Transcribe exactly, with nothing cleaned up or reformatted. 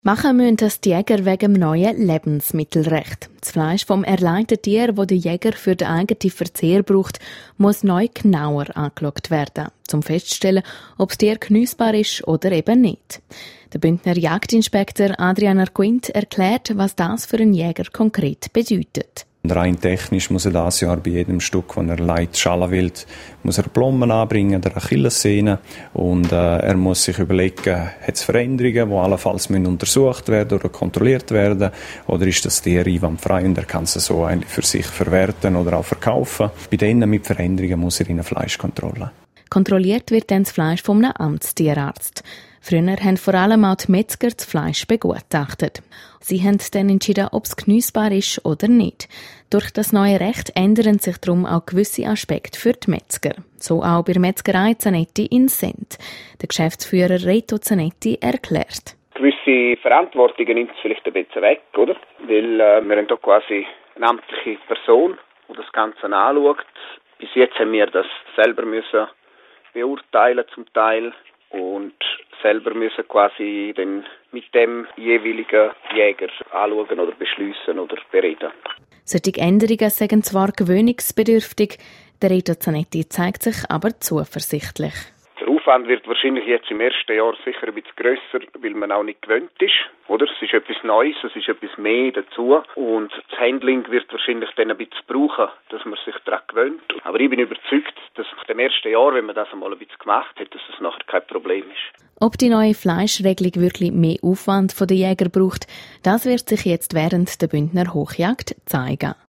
Machen müssen das die Jäger wegen dem neuen Lebensmittelrecht. Das Fleisch vom erlegten Tier, das der Jäger für den eigenen Verzehr braucht, muss neu genauer angeschaut werden, um festzustellen, ob das Tier geniessbar ist oder eben nicht. Der Bündner Jagdinspektor Adrian Arquint erklärt, was das für einen Jäger konkret bedeutet. Rein technisch muss er dieses Jahr bei jedem Stück, das er leitet, Schalenwild, muss er Plomben anbringen, der Achillessehne. Und äh, er muss sich überlegen, hat es Veränderungen, die allenfalls müssen untersucht werden oder kontrolliert werden, oder ist das Tier einwandfrei und er kann es so eigentlich für sich verwerten oder auch verkaufen. Bei denen mit Veränderungen muss er in eine Fleischkontrolle. Kontrolliert wird dann das Fleisch von einem Amtstierarzt. Früher haben vor allem auch die Metzger das Fleisch begutachtet. Sie haben dann entschieden, ob es geniessbar ist oder nicht. Durch das neue Recht ändern sich darum auch gewisse Aspekte für die Metzger. So auch bei der Metzgerei Zanetti in Sent. Der Geschäftsführer Reto Zanetti erklärt. Gewisse Verantwortungen nimmt es vielleicht ein bisschen weg, oder? Weil äh, wir haben hier quasi eine amtliche Person, die das Ganze anschaut. Bis jetzt haben wir das selber müssen beurteilen zum Teil und selber müssen quasi dann mit dem jeweiligen Jäger anschauen oder beschliessen oder bereden. Solche Änderungen sind zwar gewöhnungsbedürftig, der Reto Zanetti zeigt sich aber zuversichtlich. Der Aufwand wird wahrscheinlich jetzt im ersten Jahr sicher ein bisschen grösser, weil man auch nicht gewöhnt ist. Oder? Es ist etwas Neues, es ist etwas mehr dazu. Und das Handling wird wahrscheinlich dann ein bisschen brauchen, dass man sich daran gewöhnt. Aber ich bin überzeugt, dass nach dem ersten Jahr, wenn man das einmal ein bisschen gemacht hat, dass es nachher kein Problem ist. Ob die neue Fleischregelung wirklich mehr Aufwand von den Jägern braucht, das wird sich jetzt während der Bündner Hochjagd zeigen.